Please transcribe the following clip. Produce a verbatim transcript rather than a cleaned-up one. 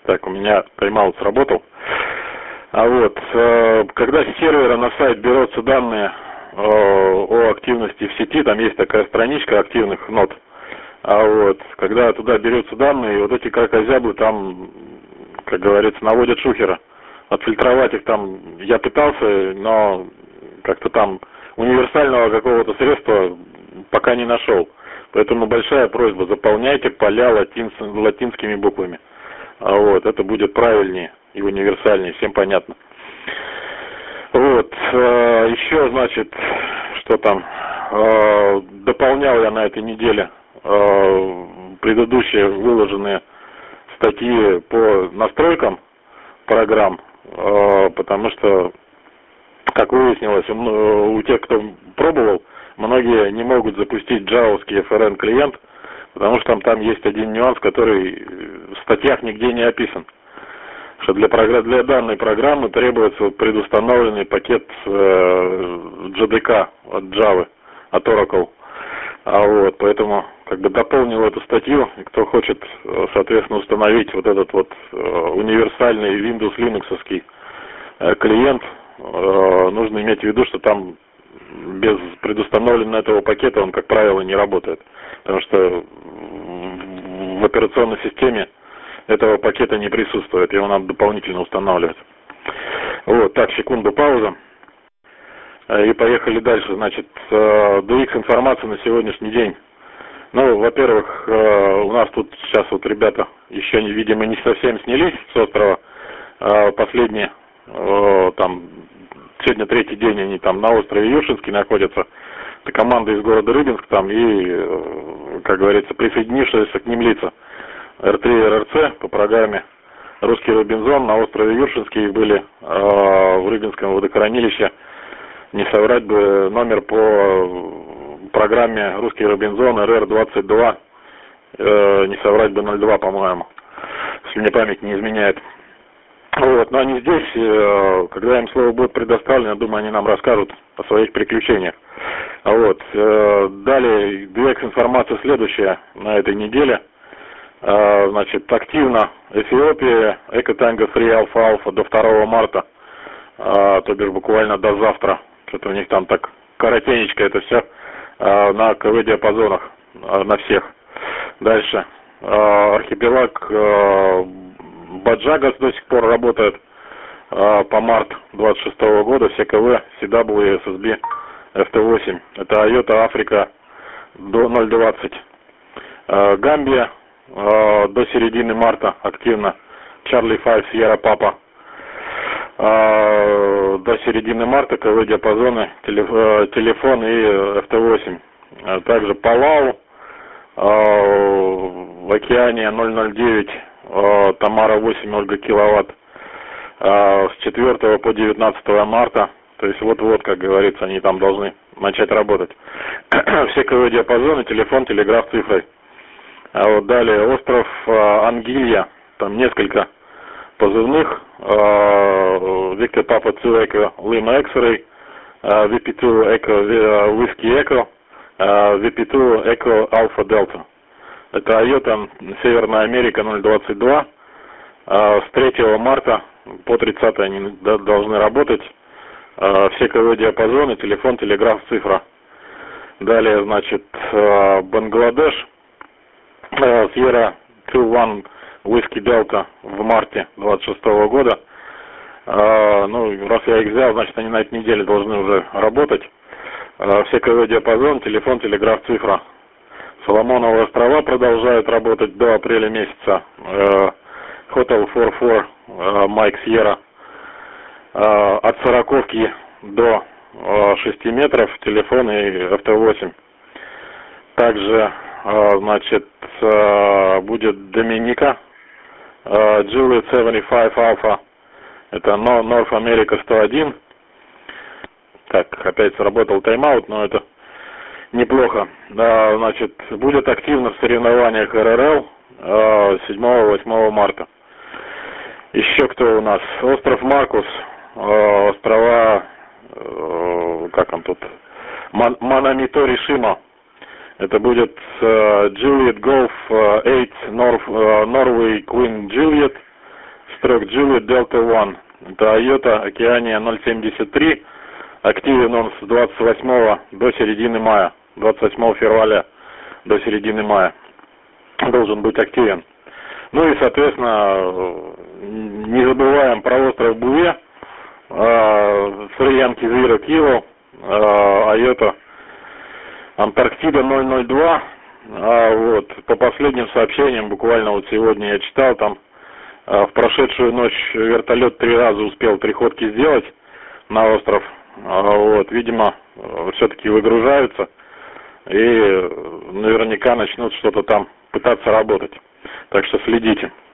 Так, у меня тайм-аут сработал. А вот, э, когда с сервера на сайт берутся данные э, о активности в сети, там есть такая страничка активных нод. А вот, когда туда берутся данные, вот эти кракозябы там, как говорится, наводят шухера. Отфильтровать их там я пытался, но как-то там универсального какого-то средства пока не нашел. Поэтому большая просьба, заполняйте поля латин, латинскими буквами. А вот, это будет правильнее и универсальнее, всем понятно. Вот, э, еще, значит, что там, э, дополнял я на этой неделе э, предыдущие выложенные статьи по настройкам программ, э, потому что, как выяснилось, у, у тех, кто пробовал, многие не могут запустить джавовский эф эр эн клиент, потому что там, там есть один нюанс, который в статьях нигде не описан. Что для, для данной программы требуется предустановленный пакет э, джей ди кей от Java, от Oracle. А вот, поэтому как бы дополнил эту статью, и кто хочет, соответственно, установить вот этот вот э, универсальный Windows Linux-овский э, клиент, э, нужно иметь в виду, что там без предустановленного этого пакета он, как правило, не работает. Потому что в операционной системе этого пакета не присутствует, его надо дополнительно устанавливать. Вот, так, секунду, пауза. И поехали дальше. Значит, ди икс информация на сегодняшний день. Ну, во-первых, у нас тут сейчас вот ребята еще, видимо, не совсем снялись с острова. Последние, там, сегодня третий день они там на острове Юшинский находятся. Это команда из города Рыбинск там и, как говорится, присоединившиеся к ним лица. эр три эр эр цэ по программе «Русский Робинзон» на острове Юршинский были э, в Рыбинском водохранилище. Не соврать бы, номер по программе «Русский Робинзон» эр эр двадцать два, э, не соврать бы ноль два, по-моему, если мне память не изменяет. Вот, но они здесь, э, когда им слово будет предоставлено, я думаю, они нам расскажут о своих приключениях. Вот, э, далее, ди экс информация следующая на этой неделе. Значит, активно Эфиопия, Экотанго три Альфа Альфа до второго марта, то бишь буквально до завтра. Что-то у них там так коротенечко это все на КВ-диапазонах, на всех. Дальше. Архипелаг Баджагас до сих пор работает по март двадцать шестого года. Все КВ, си дабл ю, эс эс би, эф ти восемь. Это Айота Африка до ноль двадцать. Гамбия до середины марта активно. Charlie пять Sierra Papa. До середины марта КВ-диапазоны, телефон и эф ти восемь. Также Палау, в Океане ноль ноль девять, Тамара восемь мегакиловатт с четвёртого по девятнадцатое марта. То есть вот-вот, как говорится, они там должны начать работать. Все КВ-диапазоны, телефон, телеграф цифрой. А вот далее остров э, Ангилья, там несколько позывных, Виктор Папа Цу Эко Лима Экс-Рэй, ви пи два Эко Виски Эко, ви пи два Эко Альфа Дельта. Это Айота Северная Америка ноль двадцать два. С третьего марта по тридцатое они должны работать. Все КВ-диапазоны, телефон, телеграф, цифра. Далее, значит, Бангладеш. Sierra два один Whiskey Delta в марте двадцать шестого года. А, ну, раз я их взял, значит, они на этой неделе должны уже работать. А, все КВ-диапазон, телефон, телеграф, цифра. Соломоновы острова продолжают работать до апреля месяца. А, Hotel сорок четыре, а, Mike Sierra. А, от сороковки до а, шести метров, телефон и эф ти восемь. Также, значит, будет Доминика, Juliet семьдесят пять Alpha, это North America сто один. Так, опять сработал тайм-аут, но это неплохо. Значит, будет активно в соревнованиях эр эр эл седьмого-восьмого марта. Еще кто у нас? Остров Маркус, острова, как он тут, Манамито Шима. Это будет uh, Juliet Golf uh, восемь North, uh, Norway Queen Juliet, Juliet Delta One. Toyota Okeania ноль семьдесят три. Активен он с двадцать восьмого до середины мая. двадцать восьмого февраля до середины мая. Должен быть активен. Ну и, соответственно, не забываем про остров Буве. Three Yankee Zero Kilo. Айота Антарктида ноль ноль два. А вот по последним сообщениям, буквально вот сегодня я читал, там в прошедшую ночь вертолет три раза успел три ходки сделать на остров. Вот, видимо, все-таки выгружаются и наверняка начнут что-то там пытаться работать. Так что следите.